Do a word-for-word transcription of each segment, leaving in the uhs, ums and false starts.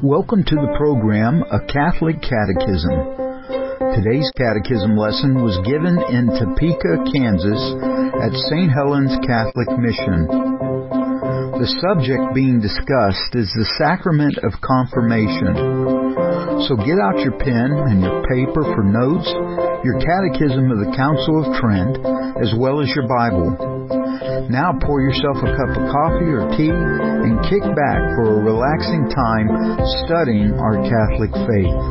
Welcome to the program, A Catholic Catechism. Today's catechism lesson was given in Topeka, Kansas at Saint Helen's Catholic Mission. The subject being discussed is the sacrament of confirmation. So get out your pen and your paper for notes, your catechism of the Council of Trent, as well as your Bible. Now pour yourself a cup of coffee or tea and kick back for a relaxing time studying our Catholic faith.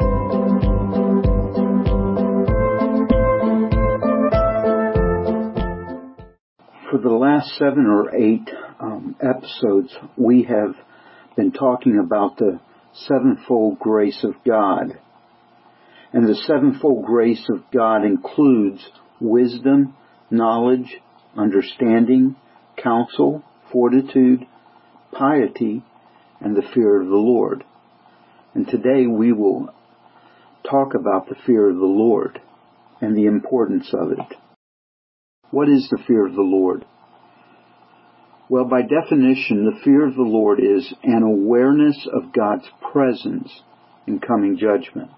For the last seven or eight um, episodes, we have been talking about the sevenfold grace of God. And the sevenfold grace of God includes wisdom, knowledge, understanding, counsel, fortitude, piety, and the fear of the Lord. And today we will talk about the fear of the Lord and the importance of it. What is the fear of the Lord? Well, by definition, the fear of the Lord is an awareness of God's presence in coming judgment.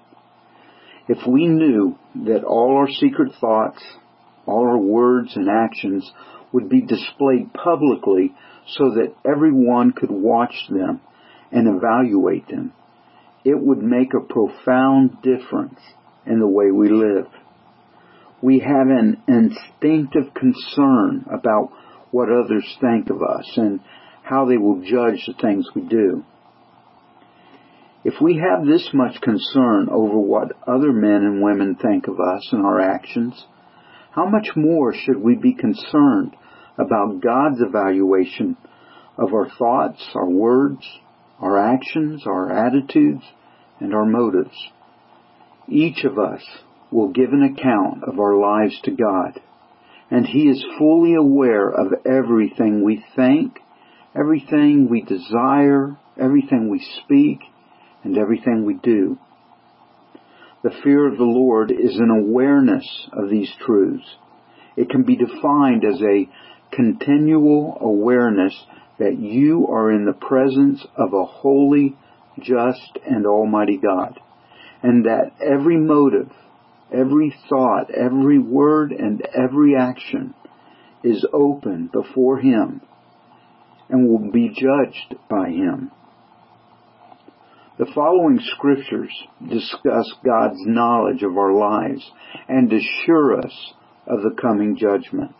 If we knew that all our secret thoughts, all our words and actions would be displayed publicly so that everyone could watch them and evaluate them, it would make a profound difference in the way we live. We have an instinctive concern about what others think of us and how they will judge the things we do. If we have this much concern over what other men and women think of us and our actions, how much more should we be concerned about God's evaluation of our thoughts, our words, our actions, our attitudes, and our motives? Each of us will give an account of our lives to God, and He is fully aware of everything we think, everything we desire, everything we speak, and everything we do. The fear of the Lord is an awareness of these truths. It can be defined as a continual awareness that you are in the presence of a holy, just, and almighty God, and that every motive, every thought, every word, and every action is open before Him and will be judged by Him. The following scriptures discuss God's knowledge of our lives and assure us of the coming judgment.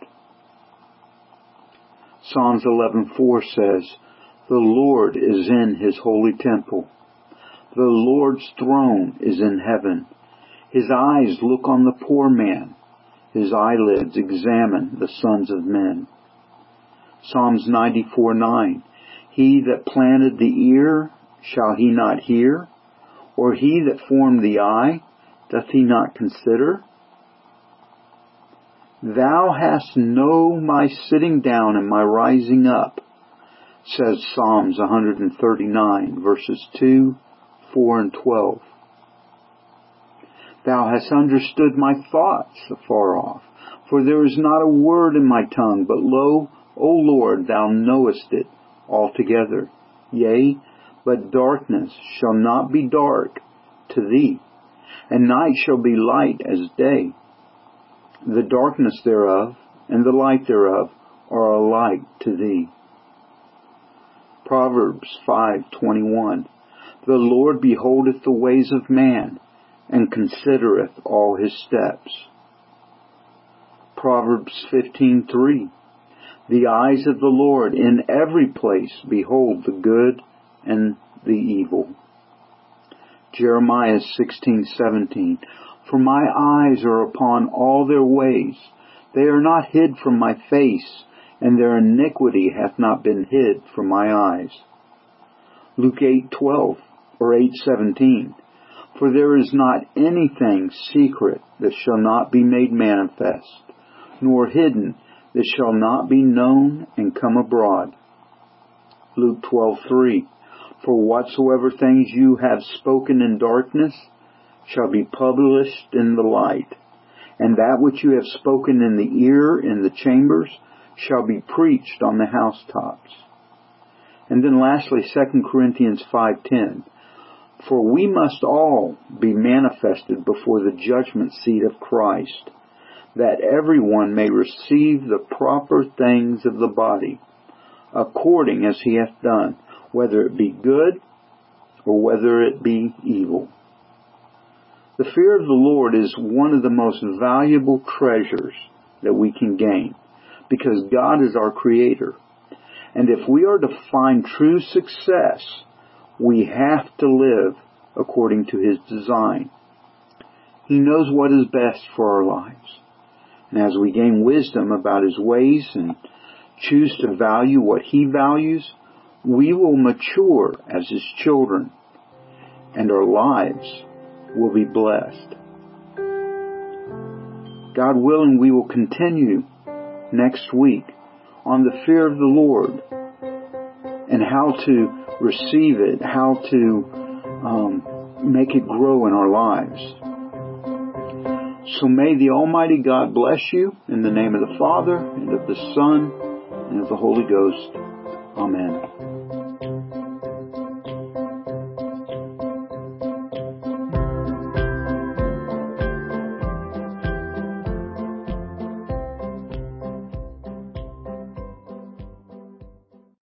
Psalms eleven four says, "The Lord is in His holy temple. The Lord's throne is in heaven. His eyes look on the poor man. His eyelids examine the sons of men." Psalms ninety-four nine, "He that planted the ear, shall He not hear? Or He that formed the eye, doth He not consider? Thou hast known my sitting down and my rising up," says Psalms one thirty-nine, verses two, four, and twelve. "Thou hast understood my thoughts afar off, for there is not a word in my tongue, but lo, O Lord, Thou knowest it altogether. Yea, but darkness shall not be dark to Thee, and night shall be light as day. The darkness thereof and the light thereof are alike to Thee." Proverbs five twenty-one, "The Lord beholdeth the ways of man, and considereth all his steps." Proverbs fifteen three, "The eyes of the Lord in every place behold the good and the evil." Jeremiah sixteen seventeen, "For my eyes are upon all their ways. They are not hid from my face, and their iniquity hath not been hid from my eyes." Luke eight twelve, or eight seventeen, "For there is not anything secret that shall not be made manifest, nor hidden that shall not be known and come abroad." Luke twelve three, "For whatsoever things you have spoken in darkness shall be published in the light, and that which you have spoken in the ear in the chambers shall be preached on the housetops." And then lastly, Second Corinthians five ten. For we must all be manifested before the judgment seat of Christ, that everyone may receive the proper things of the body, according as he hath done, whether it be good or whether it be evil. The fear of the Lord is one of the most valuable treasures that we can gain, because God is our Creator. And if we are to find true success, we have to live according to His design. He knows what is best for our lives. And as we gain wisdom about His ways and choose to value what He values, we will mature as His children, and our lives will be blessed. God willing, we will continue next week on the fear of the Lord and how to receive it, how to um, make it grow in our lives. So may the Almighty God bless you in the name of the Father, and of the Son, and of the Holy Ghost. Amen.